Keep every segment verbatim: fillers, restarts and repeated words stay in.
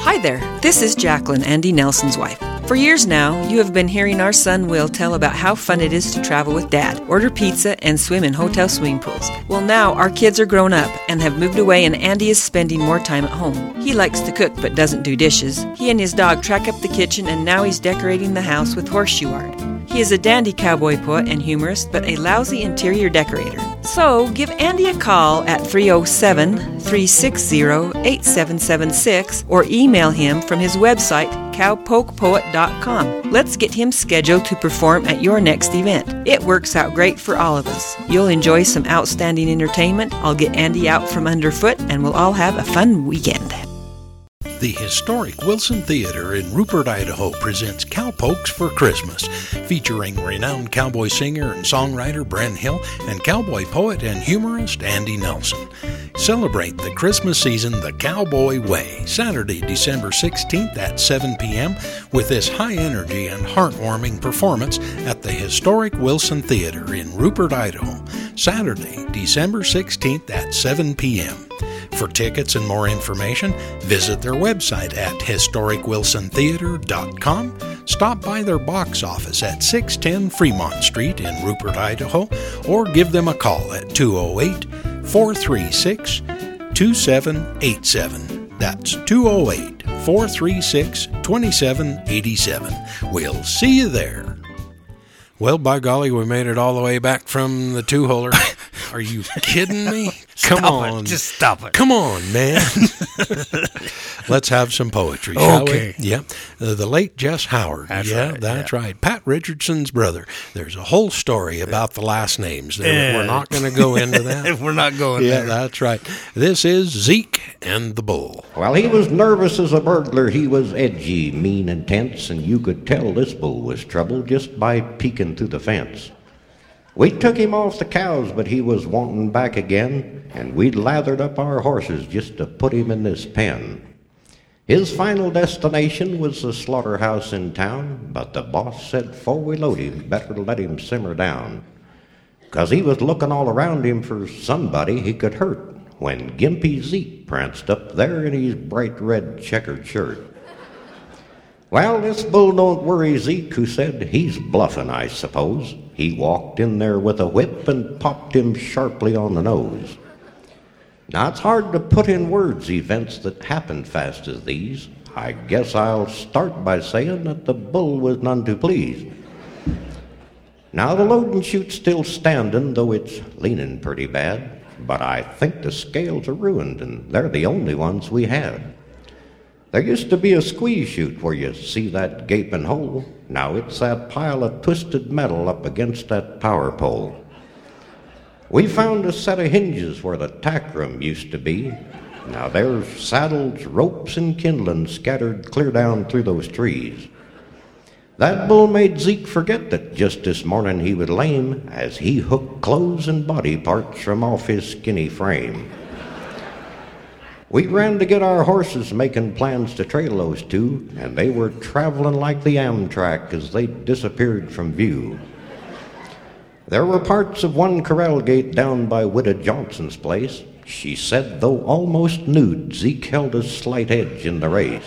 Hi there, this is Jacqueline, Andy Nelson's wife. For years now, you have been hearing our son Will tell about how fun it is to travel with Dad, order pizza, and swim in hotel swimming pools. Well, now our kids are grown up and have moved away, and Andy is spending more time at home. He likes to cook but doesn't do dishes. He and his dog track up the kitchen, and now he's decorating the house with horseshoe art. He is a dandy cowboy poet and humorist, but a lousy interior decorator. So, give Andy a call at three oh seven, three six zero, eight seven seven six or email him from his website, cowpoke poet dot com. Let's get him scheduled to perform at your next event. It works out great for all of us. You'll enjoy some outstanding entertainment, I'll get Andy out from underfoot, and we'll all have a fun weekend. The historic Wilson Theater in Rupert, Idaho presents Cowpokes for Christmas, featuring renowned cowboy singer and songwriter Bren Hill and cowboy poet and humorist Andy Nelson. Celebrate the Christmas season the cowboy way, Saturday, December sixteenth at seven p.m. with this high-energy and heartwarming performance at the historic Wilson Theater in Rupert, Idaho, Saturday, December sixteenth at seven p.m. For tickets and more information, visit their website at historic wilson theater dot com, stop by their box office at six ten Fremont Street in Rupert, Idaho, or give them a call at two oh eight, four three six, two seven eight seven. That's two oh eight, four three six, two seven eight seven. We'll see you there. Well, by golly, we made it all the way back from the two-holer. Are you kidding me? Come stop on. It. Just stop it. Come on, man. Let's have some poetry, shall okay. we? Yeah. Uh, the late Jess Howard. That's yeah, right. that's yeah. right. Pat Richardson's brother. There's a whole story about the last names. There. Yeah. We're not going to go into that. We're not going yeah, there. Yeah, that's right. This is Zeke and the Bull. Well, he was nervous as a burglar. He was edgy, mean, and tense, and you could tell this bull was trouble just by peeking through the fence. We took him off the cows, but he was wanting back again, and we'd lathered up our horses just to put him in this pen. His final destination was the slaughterhouse in town, but the boss said before we load him, better let him simmer down, 'cause he was looking all around him for somebody he could hurt when Gimpy Zeke pranced up there in his bright red checkered shirt. Well, this bull don't worry Zeke, who said he's bluffing, I suppose. He walked in there with a whip and popped him sharply on the nose. Now, it's hard to put in words events that happened fast as these. I guess I'll start by saying that the bull was none too pleased. Now, the load and chute's still standing, though it's leaning pretty bad. But I think the scales are ruined, and they're the only ones we had. There used to be a squeeze chute where you see that gaping hole. Now it's that pile of twisted metal up against that power pole. We found a set of hinges where the tack room used to be. Now there's saddles, ropes, and kindling scattered clear down through those trees. That bull made Zeke forget that just this morning he was lame, as he hooked clothes and body parts from off his skinny frame. We ran to get our horses, making plans to trail those two, and they were traveling like the Amtrak as they disappeared from view. There were parts of one corral gate down by Widow Johnson's place. She said, though almost nude, Zeke held a slight edge in the race.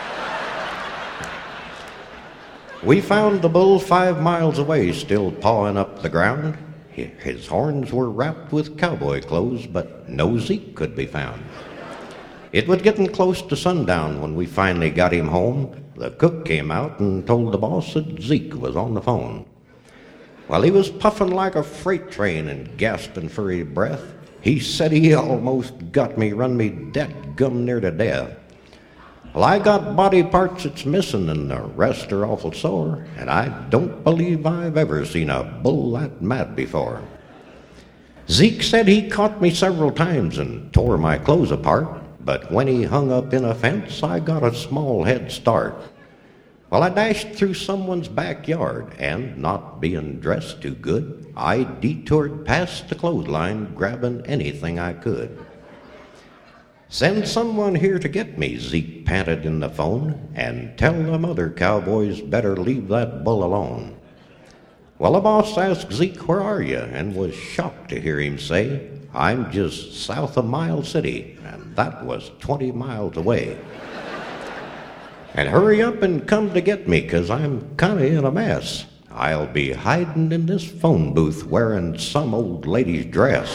We found the bull five miles away, still pawing up the ground. His horns were wrapped with cowboy clothes, but no Zeke could be found. It was getting close to sundown when we finally got him home. The cook came out and told the boss that Zeke was on the phone. Well, he was puffing like a freight train and gasping for his breath. He said he almost got me, run me dead gum near to death. Well, I got body parts that's missing and the rest are awful sore, and I don't believe I've ever seen a bull that mad before. Zeke said he caught me several times and tore my clothes apart, but when he hung up in a fence, I got a small head start. Well, I dashed through someone's backyard, and not being dressed too good, I detoured past the clothesline, grabbing anything I could. Send someone here to get me, Zeke panted in the phone, and tell them other cowboys better leave that bull alone. Well, the boss asked Zeke, where are you? And was shocked to hear him say, I'm just south of Miles City, and that was twenty miles away. And hurry up and come to get me, 'cause I'm kinda in a mess. I'll be hiding in this phone booth wearing some old lady's dress.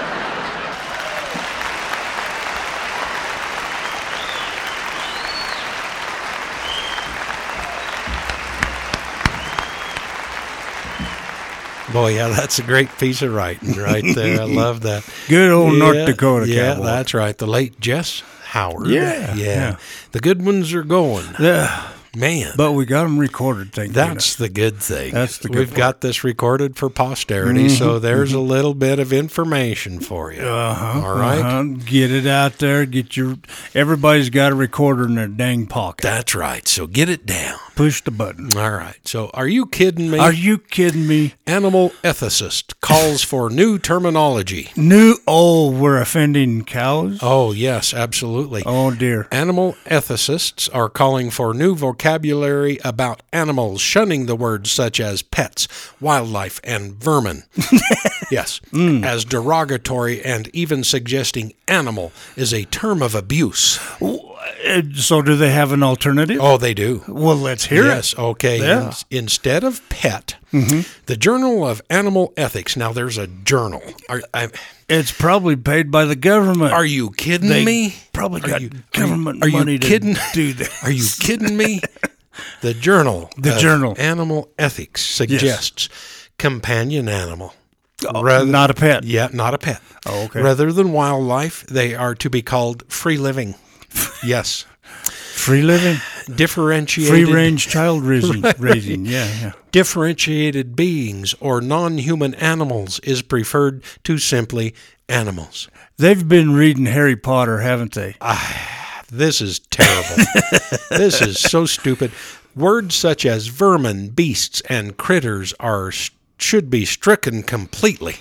Boy, yeah, that's a great piece of writing right there. I love that. Good old yeah, North Dakota Yeah, cowboy. that's right. The late Jess Howard. Yeah, yeah. yeah. The good ones are going. Yeah. Man. But we got them recorded, thank That's goodness. the good thing. That's the good We've part. got this recorded for posterity, Mhm, so there's mhm. a little bit of information for you. Uh-huh, All right? uh-huh. Get it out there. Get your. Everybody's got a recorder in their dang pocket. That's right. So get it down. Push the button. All right. So are you kidding me? Are you kidding me? Animal ethicist calls for new terminology. New. Oh, we're offending cows? Oh, yes, absolutely. Oh, dear. Animal ethicists are calling for new vocabulary about animals, shunning the words such as pets, wildlife, and vermin. Yes, Mm. as derogatory, and even suggesting animal is a term of abuse. Uh, So do they have an alternative? Oh, they do. Well, let's hear Yes, it. okay. Yeah. Ins- Instead of pet, Mhm. the Journal of Animal Ethics. Now, there's a journal. Are, I, It's probably paid by the government. are you kidding They me? probably Are got you- government are you, money are you kidding? to do that. Are you kidding me? The Journal The of Journal. Animal Ethics suggests companion animal. Oh, not a pet. Yeah, not a pet. Oh, okay. Rather than wildlife, they are to be called free living. Yes. Free living. Differentiated. Free range child raising. Right. raising. Yeah, yeah. Differentiated beings or non-human animals is preferred to simply animals. They've been reading Harry Potter, haven't they? This is terrible. This is so stupid. Words such as vermin, beasts, and critters are should be stricken completely,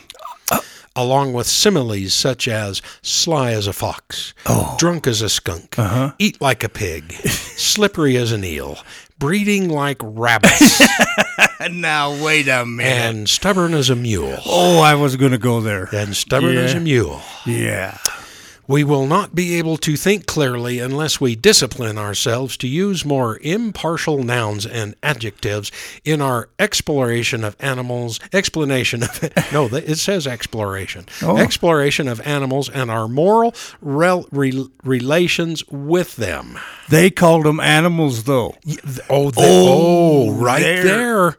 along with similes such as sly as a fox, Oh. drunk as a skunk, Uh-huh. eat like a pig, slippery as an eel, breeding like rabbits, Now, wait a minute. and stubborn as a mule. Oh, I was going to go there. And stubborn as Yeah. a mule. Yeah. We will not be able to think clearly unless we discipline ourselves to use more impartial nouns and adjectives in our exploration of animals, explanation of, no, it says exploration, Oh. exploration of animals and our moral rel, re, relations with them. They called them animals, though. Oh, the, Oh, oh, right there. there.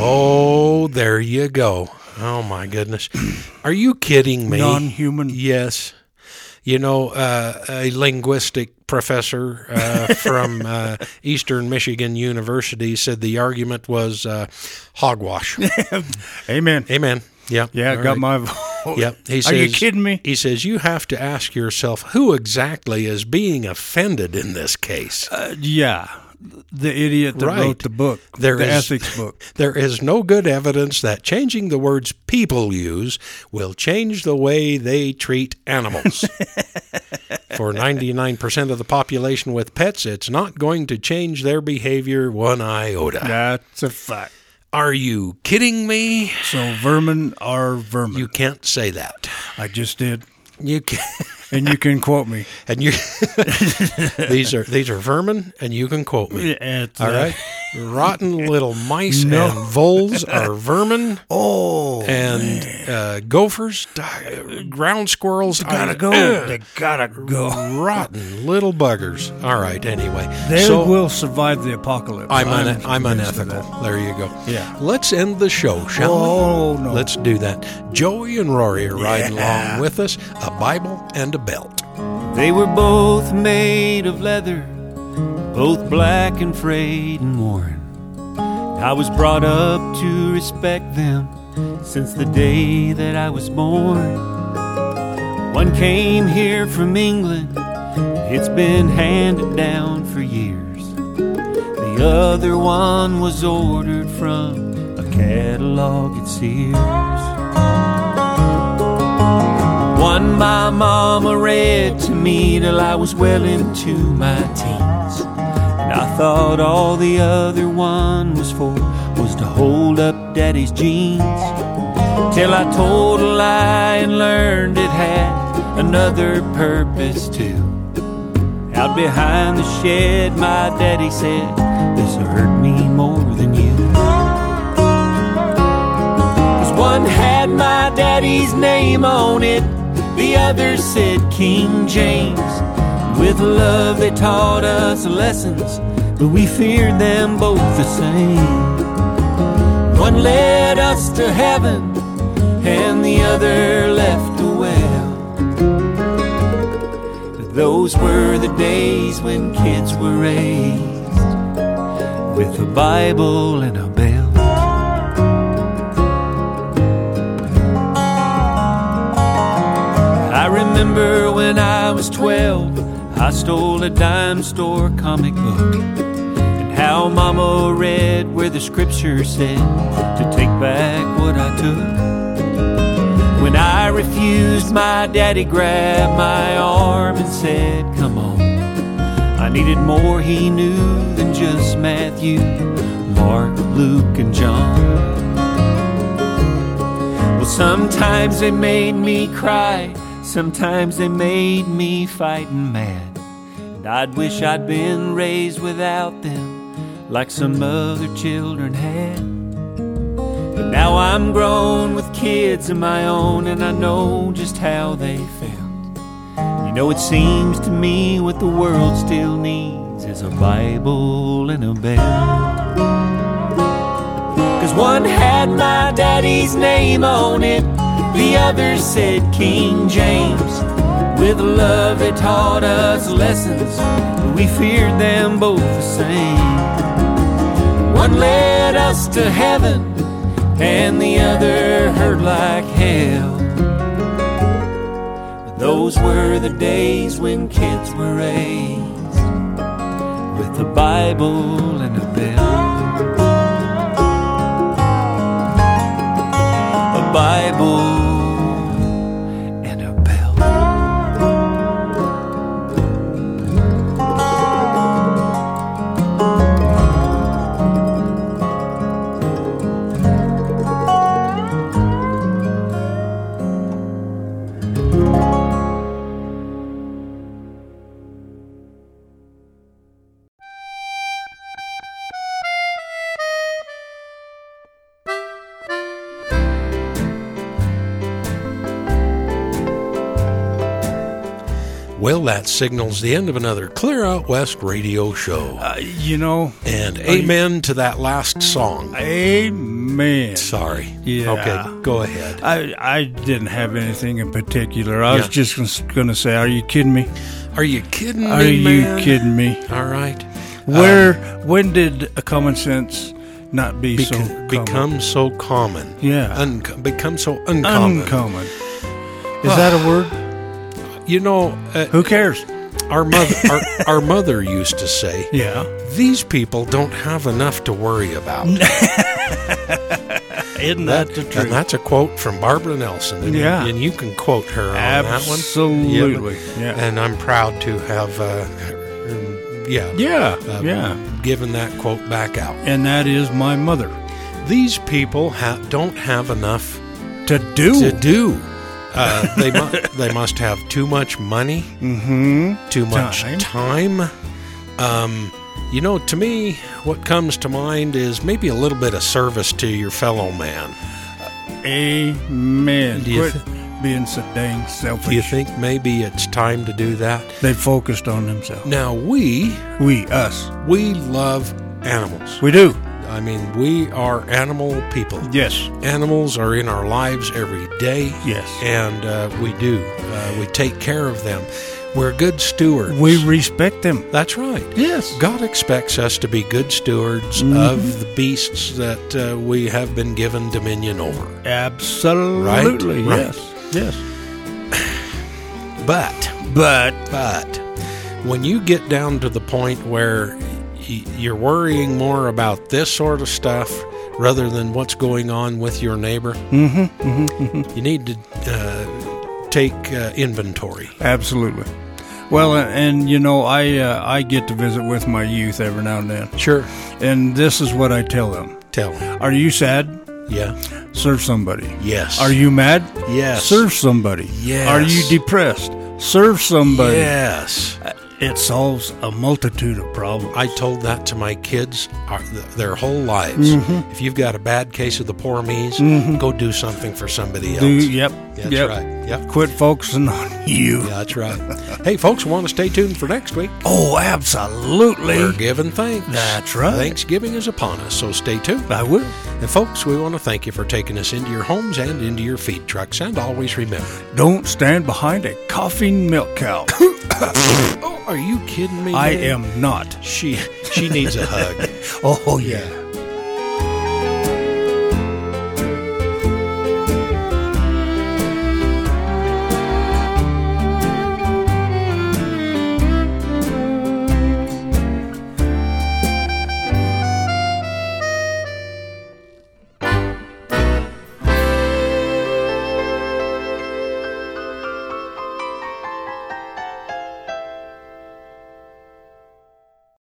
Oh, there you go. Oh, my goodness. Are you kidding me? Non-human. Yes. You know, uh, a linguistic professor uh, from uh, Eastern Michigan University said the argument was uh, hogwash. Amen. Amen. Yep. Yeah, All got right. my vote. Yep. He Are says, you kidding me? He says, you have to ask yourself who exactly is being offended in this case. Uh, yeah. The idiot that Right. wrote the book, There the is- ethics book. There is no good evidence that changing the words people use will change the way they treat animals. For ninety-nine percent of the population with pets, it's not going to change their behavior one iota. That's a fact. Are you kidding me? So vermin are vermin. You can't say that. I just did. You can And you can quote me. and you these are these are vermin, and you can quote me. It's, All uh, right, rotten little mice No. and voles are vermin, Oh, and uh, gophers, di- ground squirrels gotta are- go. Ugh, They gotta go. rotten little buggers. All right, anyway, They so will survive the apocalypse. I'm un- I'm convinced of unethical. that. There you go. Yeah. Let's end the show, shall Oh, we? no. Let's do that. Joey and Rory are riding Yeah. along with us. A Bible and a belt. They were both made of leather, both black and frayed and worn. I was brought up to respect them since the day that I was born. One came here from England, it's been handed down for years. The other one was ordered from a catalog at Sears. One my mama read to me till I was well into my teens. And I thought all the other one was for was to hold up daddy's jeans. Till I told a lie and learned it had another purpose too. Out behind the shed, my daddy said, this'll hurt me more than you. Cause one had my daddy's name on it, the other said King James. With love they taught us lessons, but we feared them both the same. One led us to heaven, and the other left a well. Those were the days when kids were raised with a Bible and a belt. I remember when I was twelve, I stole a dime store comic book, and how Mama read where the scripture said to take back what I took. When I refused, my daddy grabbed my arm and said, come on. I needed more he knew than just Matthew, Mark, Luke, and John. Well, sometimes they made me cry, sometimes they made me fighting mad. And I'd wish I'd been raised without them, like some other children had. But now I'm grown with kids of my own, and I know just how they felt. You know, it seems to me what the world still needs is a Bible and a belt. Cause one had my daddy's name on it, the other said King James. With love they taught us lessons, but we feared them both the same. One led us to heaven, and the other hurt like hell. But those were the days when kids were raised with a Bible and a belt. A Bible and a belt. Well, that signals the end of another Clear Out West radio show. Uh, you know. And amen you, to that last song. Amen. Sorry. Yeah. Okay, go ahead. I, I didn't have anything in particular. I yeah. was just going to say, are you kidding me? Are you kidding me, Are you man? kidding me? All right. Where, um, when did a common sense not be beca- so common? Become so common. Yeah. Un- become so uncommon. Uncommon. Is that a word? You know, uh, who cares? Our mother, our, our mother used to say, "Yeah, these people don't have enough to worry about." Isn't that, that the truth? And that's a quote from Barbara Nelson. And, yeah, and you can quote her on Absolutely. that one. Absolutely. Yeah. And I'm proud to have, uh, yeah, yeah, uh, yeah, given that quote back out. And that is my mother. These people ha- don't have enough to do. To do. Uh, they mu- they must have too much money, mm-hmm. too much time. time. Um, you know, to me, what comes to mind is maybe a little bit of service to your fellow man. Amen. Do you Quit th- being so dang selfish. Do you think maybe it's time to do that? They focused on themselves. Now we, we, us, we love animals. We do. I mean, we are animal people. Yes. Animals are in our lives every day. Yes. And uh, we do. Uh, we take care of them. We're good stewards. We respect them. That's right. Yes. God expects us to be good stewards mm-hmm. of the beasts that uh, we have been given dominion over. Absolutely. Right? Yes. Right. Yes. But. But. But. When you get down to the point where you're worrying more about this sort of stuff rather than what's going on with your neighbor, mm-hmm, mm-hmm, mm-hmm. you need to uh, take uh, inventory. Absolutely. Well, and, and you know, I uh, I get to visit with my youth every now and then. Sure. And this is what I tell them. Tell them. Are you sad? Yeah. Serve somebody. Yes. Are you mad? Yes. Serve somebody. Yes. Are you depressed? Serve somebody. Yes. It solves a multitude of problems. I told that to my kids our, their whole lives. Mm-hmm. If you've got a bad case of the poor me's, mm-hmm. go do something for somebody else. Do, yep. That's yep. right. Yep. Quit focusing on you. Yeah, that's right. Hey, folks, want to stay tuned for next week? Oh, absolutely. We're giving thanks. That's right. Thanksgiving is upon us, so stay tuned. I will. And folks, we want to thank you for taking us into your homes and into your feed trucks. And always remember, don't stand behind a coughing milk cow. Oh, are you kidding me? I man? am not. She she needs a hug. Oh, yeah.